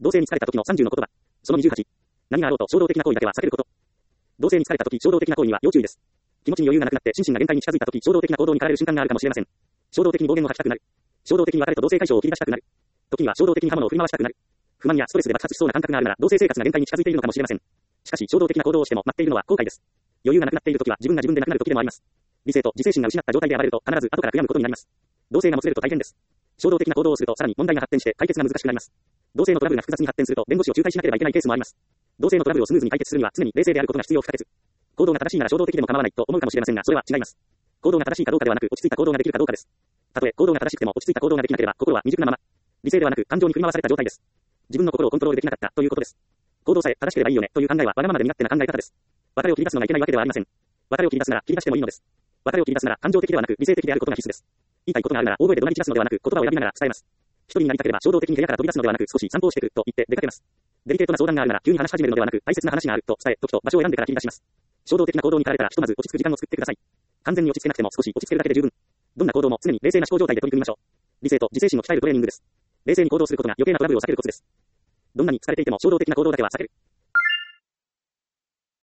同性に疲れた時の30の言葉。その28。何があろうと衝動的な行為だけは避けること。同性に疲れた時、衝動的な行為には要注意です。気持ちに余裕がなくなって心身が限界に近づいた時、衝動的な行動に駆られる瞬間があるかもしれません。衝動的に暴言を吐きたくなる。衝動的に別れと同性解消を切り出したくなる。時には衝動的に刃物を振り回したくなる。不満やストレスで爆発しそうな感覚があるなら、同性生活が限界に近づいているのかもしれません。しかし、衝動的な行動をしても待っているのは後悔です。余裕がなくなっている時は自分が自分でなくなる時でもあります。理性と自制心が失った状態で暴れると必ず後から悔やむことになります。同性がもつれると大変です。衝動的な行動をするとさらに問題が発展して解決が難しくなります。同性のトラブルが複雑に発展すると弁護士を仲介しなければいけないケースもあります。同性のトラブルをスムーズに解決するには常に冷静であることが必要不可欠。行動が正しいなら衝動的でも構わないと思うかもしれませんが、それは違います。行動が正しいかどうかではなく、落ち着いた行動ができるかどうかです。たとえ行動が正しくても落ち着いた行動ができなければ、心は未熟なまま。理性ではなく感情に振り回された状態です。自分の心をコントロールできなかったということです。行動さえ正しければいいよねという考えはわがままで身勝手な考え方です。別れを切り出すのがいけないわけではありません。別れを切り出すなら切り出してもいいのです。別れを切り出すなら感情的ではなく理性的であることが必須です。言いたいことがあるなら大声で怒鳴り散らすのではなく、言葉を選びながら伝えます。一人になりたければ衝動的に部屋から飛び出すのではなく、少し散歩をしてくると言って出かけます。デリケートな相談があるなら急に話し始めるのではなく、大切な話があると伝え、時と場所を選んでから切り出します。衝動的な行動に駆られたらひとまず落ち着く時間を作ってください。完全に落ち着けなくても少し落ち着けるだけで十分。どんな行動も常に冷静な思考状態で取り組みましょう。理性と自制心を鍛えるトレーニングです。冷静に行動することが余計なトラブルを避けるコツです。どんなに疲れていても衝動的な行動だけは避ける。